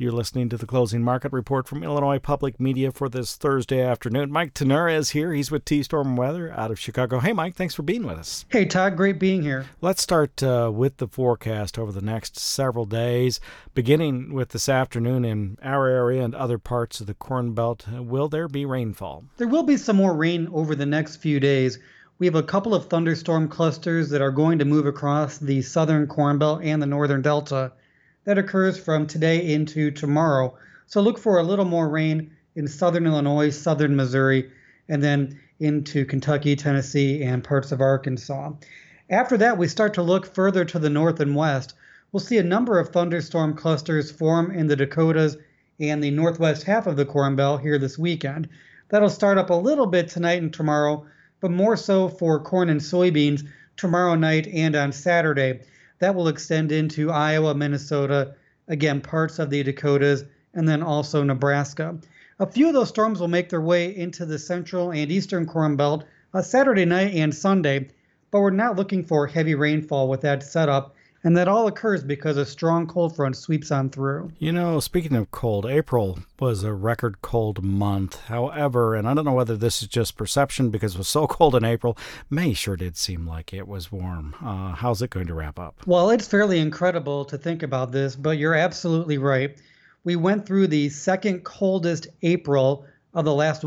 You're listening to the Closing Market Report from Illinois Public Media for this Thursday afternoon. Mike Tenura is here. He's with T-Storm Weather out of Chicago. Hey, Mike, thanks for being with us. Hey, Todd, great being here. Let's start with the forecast over the next several days, beginning with this afternoon in our area and other parts of the Corn Belt. Will there be rainfall? There will be some more rain over the next few days. We have a couple of thunderstorm clusters that are going to move across the southern Corn Belt and the northern Delta. That occurs from today into tomorrow. So look for a little more rain in southern Illinois, southern Missouri, and then into Kentucky, Tennessee, and parts of Arkansas. After that, we start to look further to the north and west. We'll see a number of thunderstorm clusters form in the Dakotas and the northwest half of the Corn Belt here this weekend. That'll start up a little bit tonight and tomorrow, but more so for corn and soybeans tomorrow night and on Saturday. That will extend into Iowa, Minnesota, again, parts of the Dakotas, and then also Nebraska. A few of those storms will make their way into the central and eastern Corn Belt Saturday night and Sunday, but we're not looking for heavy rainfall with that setup, and that all occurs because a strong cold front sweeps on through. You know, speaking of cold, April was a record cold month. However, and I don't know whether this is just perception because it was so cold in April, May sure did seem like it was warm. How's it going to wrap up? Well, it's fairly incredible to think about this, but you're absolutely right. We went through the second coldest April of the last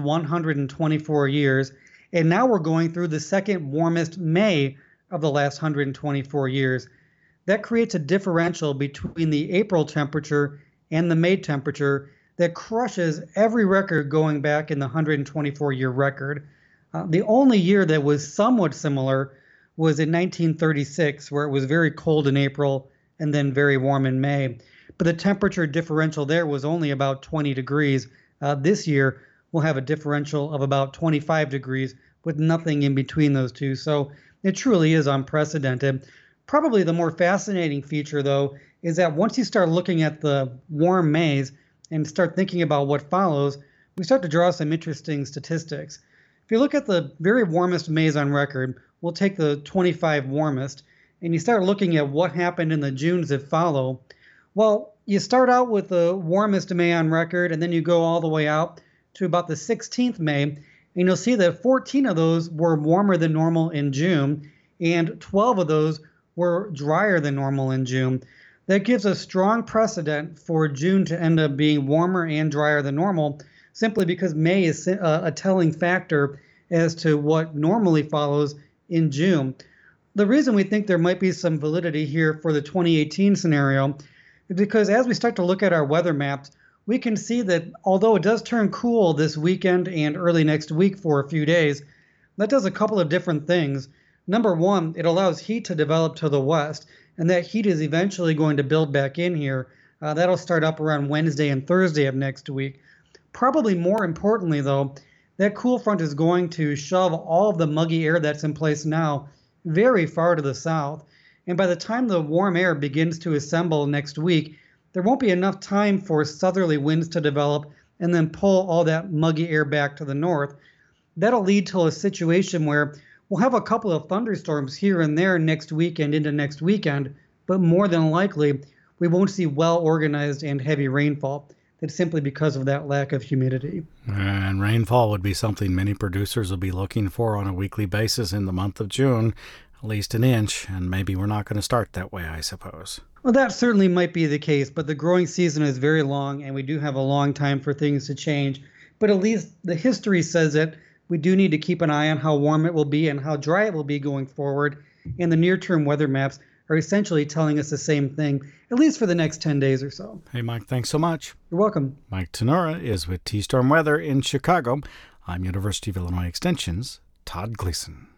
124 years, and now we're going through the second warmest May of the last 124 years. That creates a differential between the April temperature and the May temperature that crushes every record going back in the 124-year record. The only year that was somewhat similar was in 1936, where it was very cold in April and then very warm in May. But the temperature differential there was only about 20 degrees. This year, we'll have a differential of about 25 degrees with nothing in between those two. So it truly is unprecedented. Probably the more fascinating feature, though, is that once you start looking at the warm Mays and start thinking about what follows, we start to draw some interesting statistics. If you look at the very warmest Mays on record, we'll take the 25 warmest, and you start looking at what happened in the Junes that follow. Well, you start out with the warmest May on record, and then you go all the way out to about the 16th May, and you'll see that 14 of those were warmer than normal in June, and 12 of those were drier than normal in June. That gives a strong precedent for June to end up being warmer and drier than normal, simply because May is a telling factor as to what normally follows in June. The reason we think there might be some validity here for the 2018 scenario is because as we start to look at our weather maps, we can see that although it does turn cool this weekend and early next week for a few days, that does a couple of different things. Number one, it allows heat to develop to the west, and that heat is eventually going to build back in here. That'll start up around Wednesday and Thursday of next week. Probably more importantly, though, that cool front is going to shove all of the muggy air that's in place now very far to the south. And by the time the warm air begins to assemble next week, there won't be enough time for southerly winds to develop and then pull all that muggy air back to the north. That'll lead to a situation where we'll have a couple of thunderstorms here and there next week and into next weekend, but more than likely, we won't see well-organized and heavy rainfall. That's simply because of that lack of humidity. And rainfall would be something many producers will be looking for on a weekly basis in the month of June, at least an inch, and maybe we're not going to start that way, I suppose. Well, that certainly might be the case, but the growing season is very long, and we do have a long time for things to change. But at least the history says that we do need to keep an eye on how warm it will be and how dry it will be going forward. And the near-term weather maps are essentially telling us the same thing, at least for the next 10 days or so. Hey, Mike, thanks so much. You're welcome. Mike Tenura is with T-Storm Weather in Chicago. I'm University of Illinois Extension's Todd Gleason.